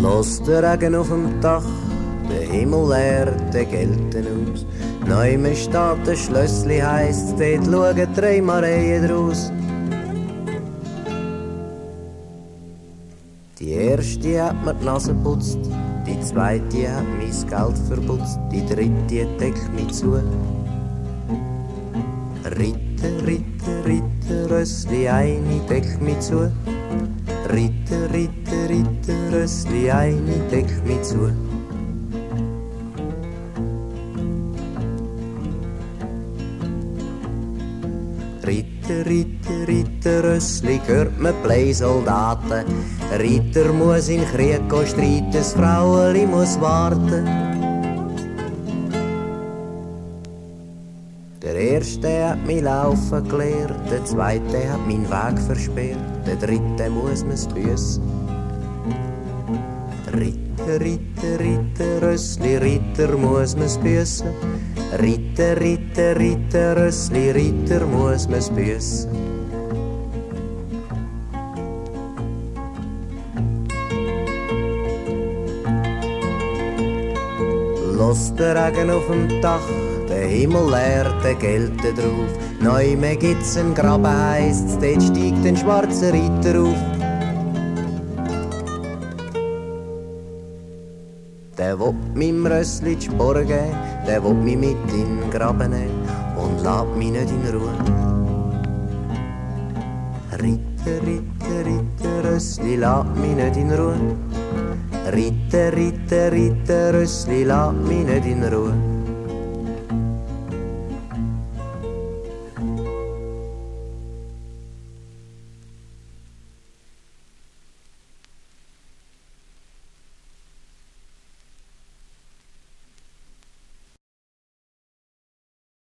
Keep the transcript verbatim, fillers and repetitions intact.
Los der Regen auf dem Dach, der Himmel leert den Gelten aus. Neume steht ein Schlössli heisst, dort schauen drei Mareien draus. Die erste hat mir die Nase putzt, die zweite hat mein Geld verputzt, die dritte deckt mich zu. Ritter, Ritter, Ritter, Rössli, eine deckt mich zu. Ritter, Ritter, Ritter, Rössli, eine deckt mich zu. Ritter, Ritter, Ritter, Rössli, hört man Play-Soldaten. Ritter muss in Krieg gehen streiten, das Fraueli muss warten. Der erste hat mich laufen gelehrt, der zweite hat meinen Weg versperrt, der dritte muss mir's büssen. Ritter, Ritter, Ritter, Rössli, Ritter muss mir's büssen. Ritter, Ritter, Ritter, Rössli, Ritter muss mir's büssen. Los der Regen auf dem Dach, der Himmel leert den Gelten drauf. Neume gibt's ein Graben heisst's, dort steigt ein schwarzer Ritter auf. Der will meinem Rössli die Sporen geben, der will mich mit in den Graben nehmen und lässt mich nicht in Ruhe. Ritter, Ritter, Ritter, Rössli, lässt mich nicht in Ruhe. Ritter, Ritter, Ritter, Rössli, lässt mich nicht in Ruhe.